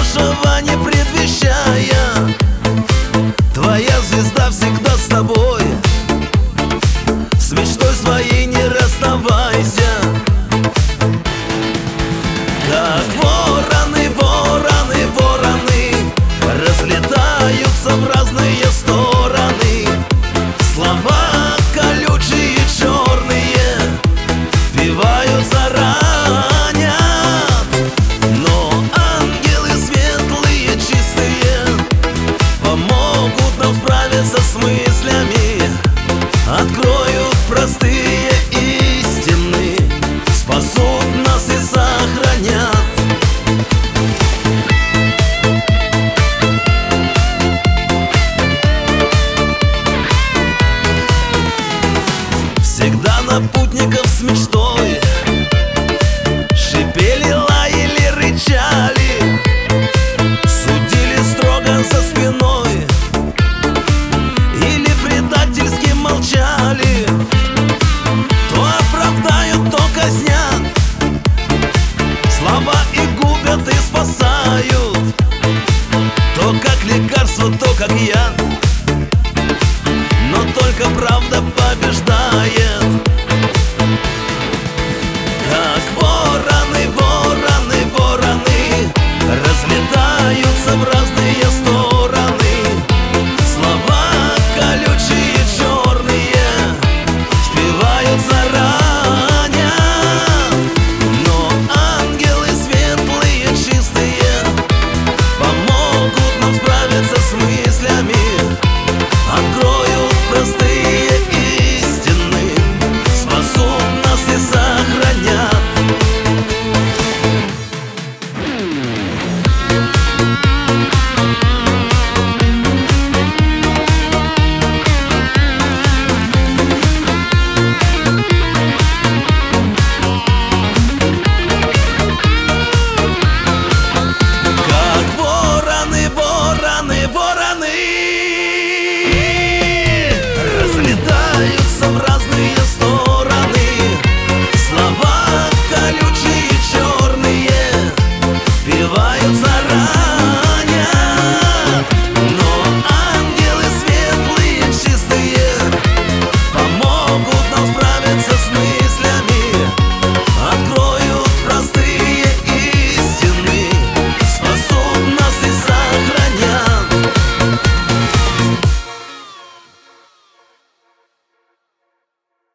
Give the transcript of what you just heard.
хорошего не предвещая. Твоя звезда всегда с тобой, с мечтой своей не расставайся. Как вороны, вороны, вороны разлетаются в разные стороны. Слова колючие, черные впиваются, ранят. Но ангелы светлые, чистые помогут нам справиться с мыслями, откроют простые истины, спасут нас и сохранят. Всегда на путников с мечтой шипели, лаяли, рычали, судили строго за спиной или предательски молчали. То оправдают, то казнят, слова и губят, и спасают. То как лекарство, то как яд, но только правда побеждает. Как вороны, вороны, вороны разлетаются в разные